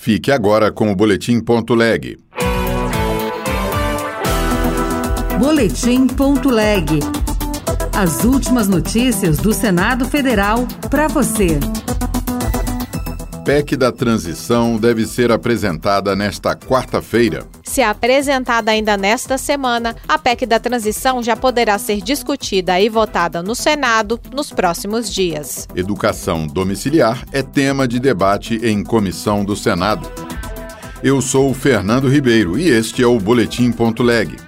Fique agora com o Boletim.leg. Boletim.leg. As últimas notícias do Senado Federal para você. PEC da transição deve ser apresentada nesta quarta-feira. Se apresentada ainda nesta semana, a PEC da transição já poderá ser discutida e votada no Senado nos próximos dias. Educação domiciliar é tema de debate em comissão do Senado. Eu sou o Fernando Ribeiro e este é o Boletim.leg.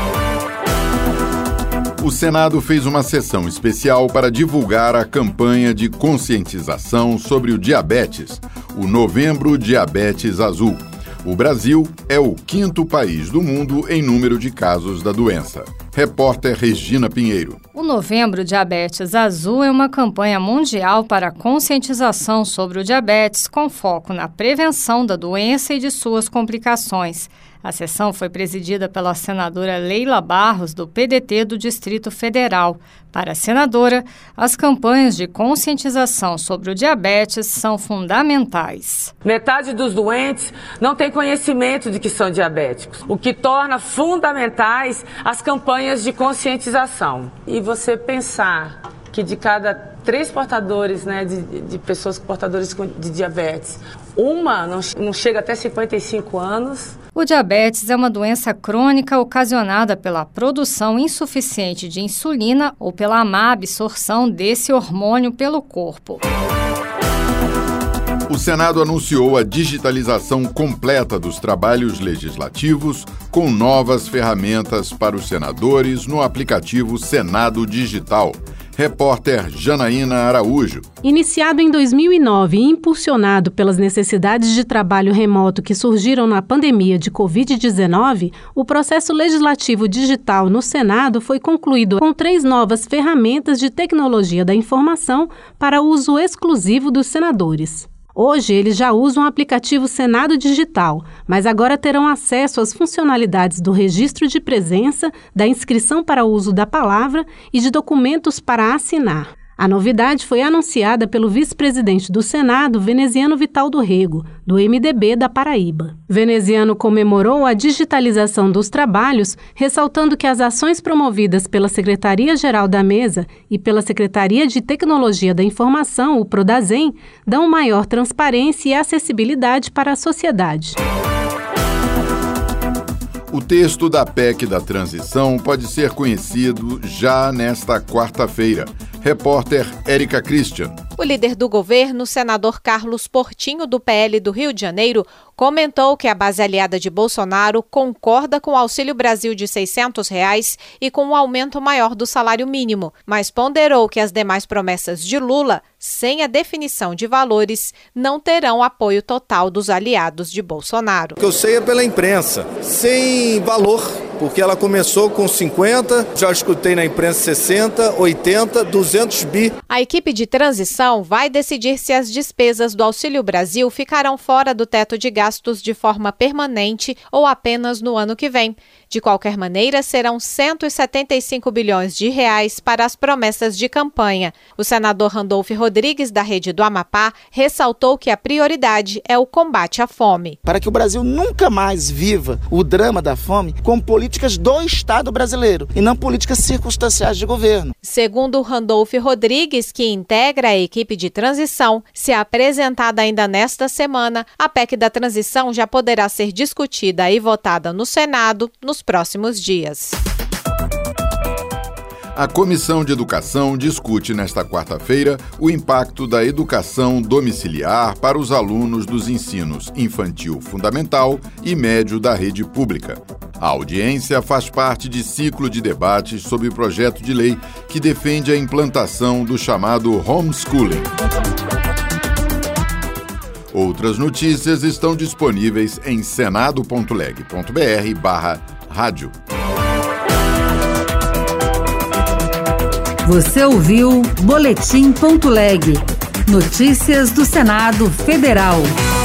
O Senado fez uma sessão especial para divulgar a campanha de conscientização sobre o diabetes, o Novembro Diabetes Azul. O Brasil é o 5º país do mundo em número de casos da doença. Repórter Regina Pinheiro. O Novembro Diabetes Azul é uma campanha mundial para a conscientização sobre o diabetes, com foco na prevenção da doença e de suas complicações. A sessão foi presidida pela senadora Leila Barros, do PDT do Distrito Federal. Para a senadora, as campanhas de conscientização sobre o diabetes são fundamentais. Metade dos doentes não tem conhecimento de que são diabéticos, o que torna fundamentais as campanhas de conscientização. E você pensar que de cada 3 portadores, de pessoas portadoras de diabetes, uma não chega até 55 anos. O diabetes é uma doença crônica ocasionada pela produção insuficiente de insulina ou pela má absorção desse hormônio pelo corpo. O Senado anunciou a digitalização completa dos trabalhos legislativos com novas ferramentas para os senadores no aplicativo Senado Digital. Repórter Janaína Araújo. Iniciado em 2009 e impulsionado pelas necessidades de trabalho remoto que surgiram na pandemia de Covid-19, o processo legislativo digital no Senado foi concluído com 3 novas ferramentas de tecnologia da informação para uso exclusivo dos senadores. Hoje, eles já usam o aplicativo Senado Digital, mas agora terão acesso às funcionalidades do registro de presença, da inscrição para o uso da palavra e de documentos para assinar. A novidade foi anunciada pelo vice-presidente do Senado, Veneziano Vital do Rego, do MDB da Paraíba. Veneziano comemorou a digitalização dos trabalhos, ressaltando que as ações promovidas pela Secretaria-Geral da Mesa e pela Secretaria de Tecnologia da Informação, o Prodazem, dão maior transparência e acessibilidade para a sociedade. O texto da PEC da transição pode ser conhecido já nesta quarta-feira. Repórter Érica Christian. O líder do governo, senador Carlos Portinho, do PL do Rio de Janeiro, comentou que a base aliada de Bolsonaro concorda com o Auxílio Brasil de R$ 600 e com um aumento maior do salário mínimo, mas ponderou que as demais promessas de Lula, sem a definição de valores, não terão apoio total dos aliados de Bolsonaro. O que eu sei é pela imprensa, sem valor, porque ela começou com 50, já escutei na imprensa 60, 80, 200 bi. A equipe de transição vai decidir se as despesas do Auxílio Brasil ficarão fora do teto de gastos de forma permanente ou apenas no ano que vem. De qualquer maneira, serão 175 bilhões de reais para as promessas de campanha. O senador Randolfo Rodrigues, da Rede do Amapá, ressaltou que a prioridade é o combate à fome. Para que o Brasil nunca mais viva o drama da fome com políticas do Estado brasileiro e não políticas circunstanciais de governo. Segundo Randolfo Rodrigues, que integra a equipe de transição, se apresentada ainda nesta semana, a PEC da transição já poderá ser discutida e votada no Senado nos próximos dias. A Comissão de Educação discute nesta quarta-feira o impacto da educação domiciliar para os alunos dos ensinos infantil fundamental e médio da rede pública. A audiência faz parte de ciclo de debates sobre o projeto de lei que defende a implantação do chamado homeschooling. Outras notícias estão disponíveis em senado.leg.br/rádio. Você ouviu Boletim.leg. Notícias do Senado Federal.